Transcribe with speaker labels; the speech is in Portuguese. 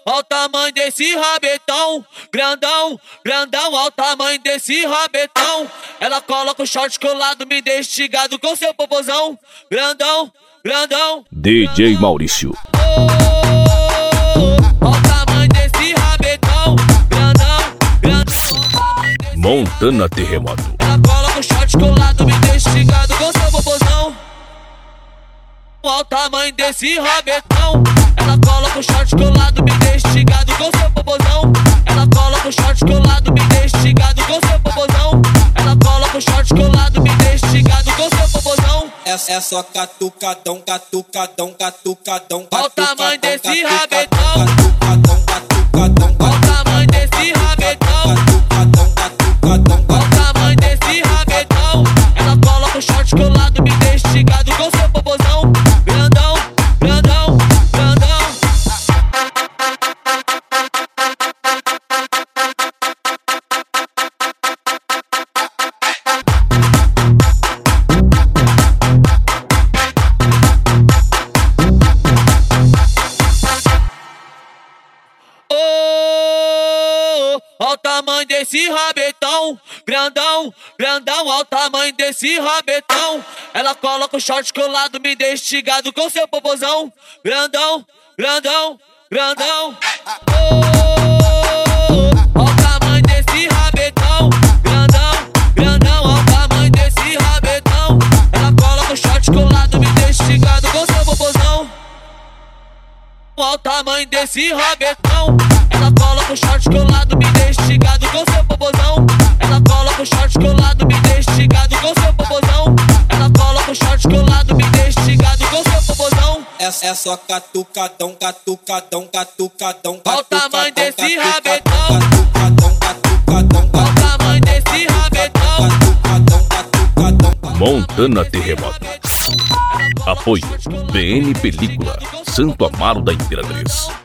Speaker 1: Ó o tamanho desse rabetão, grandão, grandão, ó o tamanho desse rabetão. Ela coloca o short colado, me deixa instigado com seu popozão, grandão, grandão.
Speaker 2: DJ Maurício.
Speaker 1: Ó o tamanho desse rabetão, grandão, grandão.
Speaker 2: Montana Terremoto.
Speaker 1: Ela coloca o short colado, me deixa instigado com seu popozão. Ó o tamanho desse rabetão. Ela coloca o short colado, me deixa instigado com seu popozão. Ela coloca o short colado, me deixa instigado com seu popozão. Ela coloca o short colado, me deixa instigado com seu popozão.
Speaker 3: É só catucadão, catucadão, catucadão.
Speaker 1: Ó o tamanho desse rabetão.
Speaker 3: Catucadão, catucadão.
Speaker 1: Ó o tamanho desse rabetão.
Speaker 3: Catucadão,
Speaker 1: Ó o tamanho desse rabetão. Ela coloca o short colado, me deixa instigado com seu popozão. Grandão, grandão, grandão. Ó o tamanho desse rabetão, grandão, grandão, ó o tamanho desse rabetão. Ela coloca o short colado, me deixa instigado com seu popozão, grandão, grandão, grandão. Ó o tamanho desse rabetão, grandão, grandão, ó o tamanho desse rabetão. Ela coloca o short colado, me deixa instigado com seu popozão. Ó o tamanho desse rabetão. Ela coloca o short colado, me deixa instigado com seu popozão. Ela coloca o short colado, me deixa instigado com seu popozão. Ela coloca o short colado, me deixa instigado com seu popozão.
Speaker 3: É só catucadão, catucadão, catucadão.
Speaker 1: Ó o tamanho desse rabetão.
Speaker 3: Catucadão, catucadão.
Speaker 1: Ó o tamanho desse rabetão.
Speaker 3: Catucadão, catucadão.
Speaker 2: Montana Terremoto. Apoio BN Película, Santo Amaro da Imperatriz.